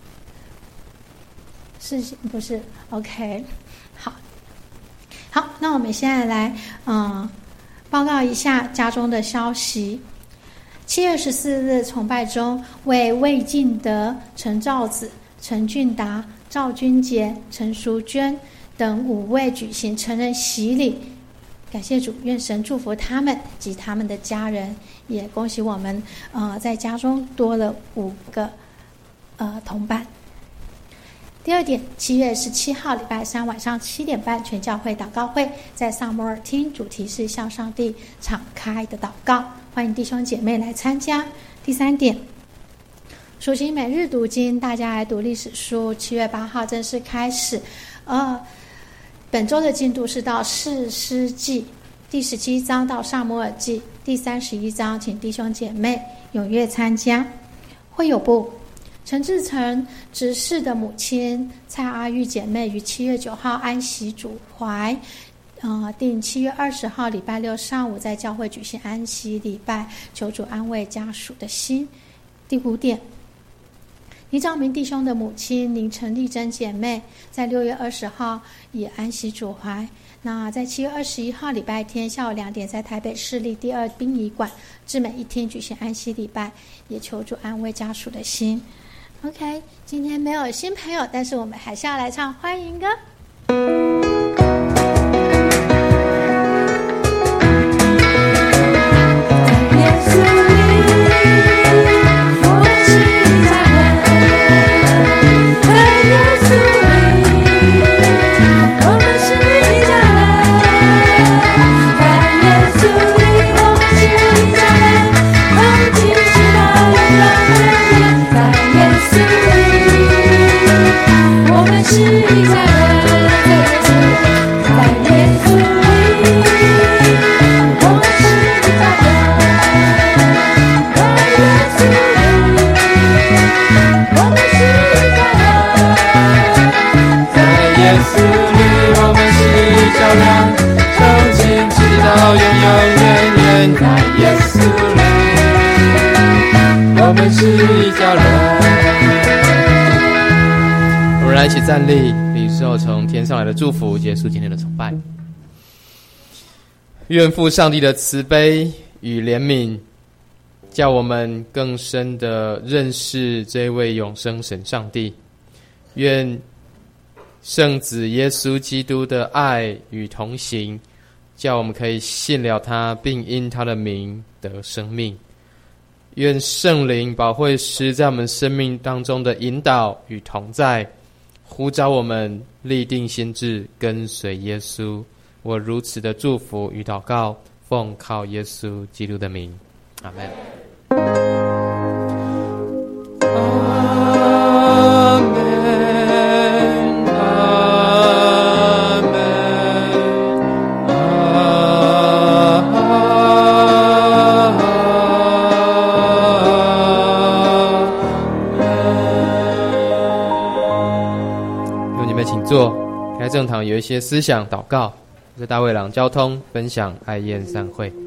是不是 ？OK， 好，那我们现在来报告一下家中的消息。7月14日崇拜中，为魏敬德、陈兆子、陈俊达、赵君杰、陈淑娟等5位举行成人洗礼。感谢主，愿神祝福他们及他们的家人，也恭喜我们在家中多了5个同伴。第二点，7月17号礼拜3晚上7点半，全教会祷告会在萨摩尔厅，主题是向上帝敞开的祷告，欢迎弟兄姐妹来参加。第三点， 属灵每日读经，大家来读历史书。7月8号正式开始。本周的进度是到士师记第17章到撒母耳记第31章，请弟兄姐妹踊跃参加。会友部陈志成执事的母亲蔡阿玉姐妹于7月9号安息主怀，定7月20号礼拜六上午在教会举行安息礼拜，求主安慰家属的心。第5点，倪兆明弟兄的母亲林陈丽珍姐妹在6月20号也安息主怀。那在7月21号礼拜天下午2点，在台北市立第2殡仪馆至美一厅举行安息礼拜，也求主安慰家属的心。OK， 今天没有新朋友，但是我们还是要来唱欢迎歌。 我们来一起站立，领受从天上来的祝福，结束今天的崇拜。愿父上帝的慈悲与怜悯，叫我们更深的认识这位永生神上帝。愿圣子耶稣基督的爱与同行，叫我们可以信了他，并因他的名得生命。愿圣灵保惠师在我们生命当中的引导与同在，呼召我们立定心志，跟随耶稣。我如此的祝福与祷告，奉靠耶稣基督的名，阿们。坐，开正堂有一些思想祷告，是大卫郎交通分享爱宴散会。